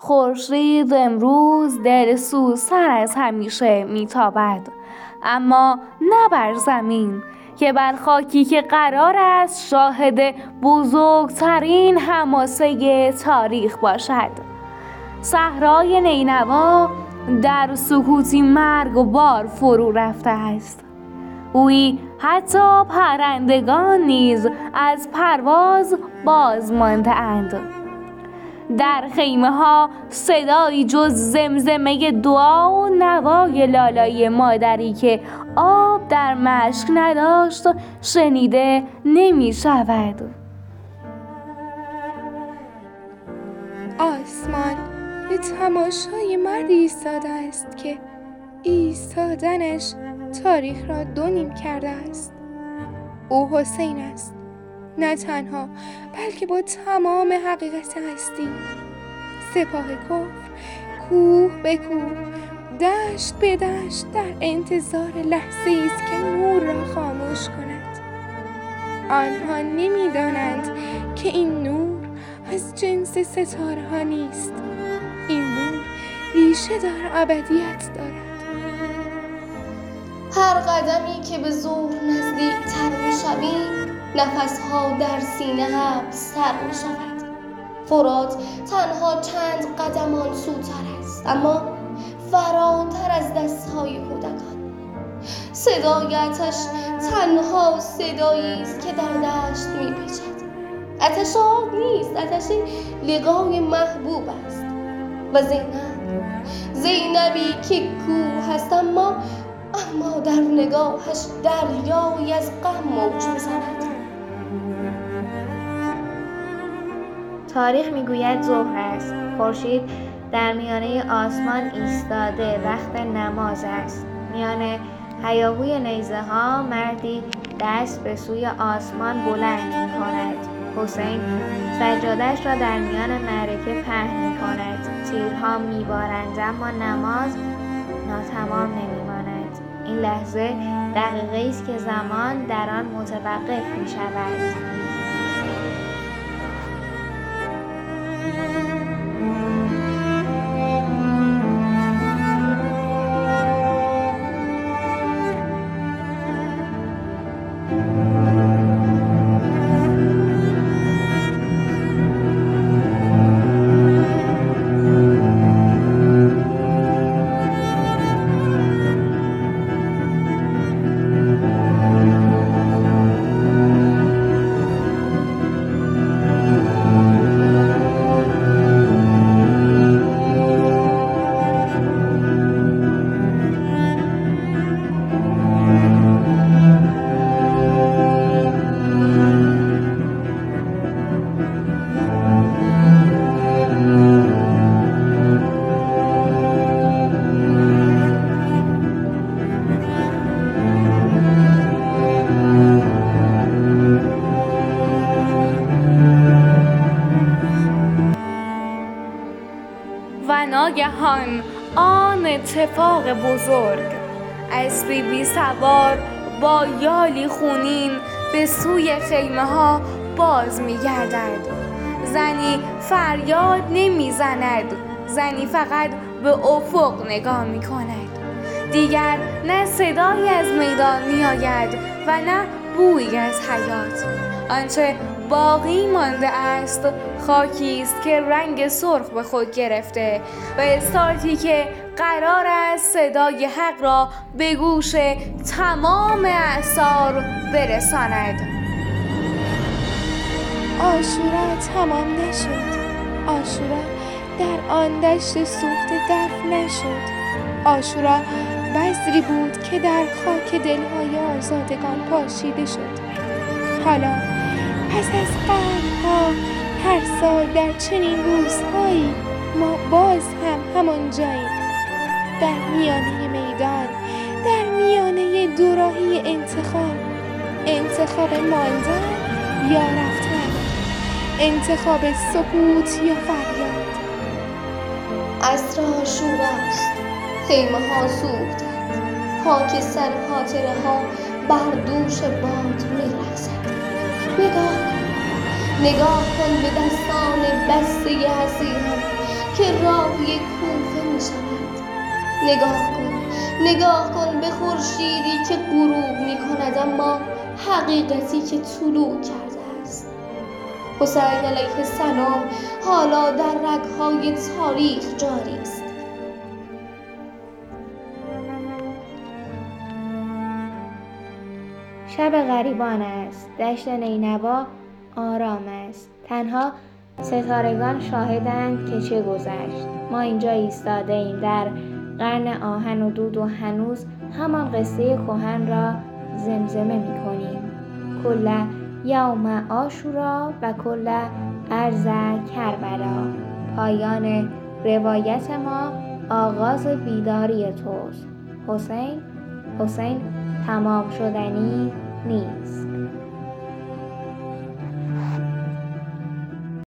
خورشید امروز دلسوزتر از همیشه میتابد، اما نه بر زمین که بر خاکی که قرار است شاهد بزرگترین حماسه تاریخ باشد. صحرای نینوا در سکوتی مرگبار فرو رفته است. گویی حتی پرندگان نیز از پرواز باز مانده اند. در خیمه ها صدایی جز زمزمه دعا و نوای لالای مادری که آب در مشک نداشت شنیده نمی شود. آسمان به تماشای مردی ایستاده است که ایستادنش تاریخ را دو نیم کرده است. او حسین است، نه تنها بلکه با تمام حقیقت هستی. سپاه کفر کوه به کوه، دشت به دشت در انتظار لحظه‌ای است که نور را خاموش کند. آنها نمی‌دانند که این نور از جنس ستاره ها نیست. این نور ریشه در ابدیت دارد. هر قدمی که به ظهر نزدیک‌تر می‌شویم، نفس‌ها در سینه حبس‌تر می‌شود. فرات تنها چند قدم آنسوتر است، اما فراتر از دست‌های کودکان. صدای آتش تنها صدایی است که در دشت می‌پیچد. آتش آب نیست، آتش لقای محبوب است. و زینبی که کوه هست، اما در نگاهش دریایی از غم موج می‌زند. تاریخ میگوید ظهر است. خورشید در میانه آسمان ایستاده، وقت نماز است. میان هیاهوی نیزه ها مردی دست به سوی آسمان بلند می‌کند. حسین سجاده‌اش را در میان معرکه پهن می‌کند. تیرها می‌بارند، اما نماز ناتمام نمی‌ماند. این لحظه دقیقه‌ای است که زمان در آن متوقف می‌شود. ناگهان آن اتفاق بزرگ، اسبی بی سوار با یالی خونین به سوی خیمه ها باز می گردد. زنی فریاد نمی زند، زنی فقط به افق نگاه می کند. دیگر نه صدایی از میدان می آید و نه بویی از حیات. آنچه باقی مانده است خاکی است که رنگ سرخ به خود گرفته و استارتی که قرار است صدای حق را به گوش تمام اعصار برساند. عاشورا تمام نشد. عاشورا در آن دشت سوخته دفن نشد. عاشورا بذری بود که در خاک دلهای آزادگان پاشیده شد. حالا پس از قرنها هر سال در چنین روزهایی ما باز هم همان جاییم، در میانه میدان، در میانه دوراهی انتخاب ماندن یا رفتن، انتخاب سکوت یا فریاد. عصر عاشوراست، خیمه ها سوختند، خاک سر خاطره ها بر دوش باد می‌رقصد. نگاه کن به دستان بسته حسیرم که راهی کوفه می شود. نگاه کن به خورشیدی که غروب می کند، اما حقیقتی که طلوع کرده است. حسین علیه السلام حالا در رگ‌های تاریخ جاری است. شب غریبان است. دشت نینوا آرام است. تنها ستارگان شاهدند که چه گذشت. ما اینجا ایستاده ایم در قرن آهن و دود و هنوز همان قصه کهن را زمزمه می کنیم. کل یوم عاشورا و کل ارض کربلا. پایان روایت ما آغاز بیداری توست. حسین تمام شدنی نیست.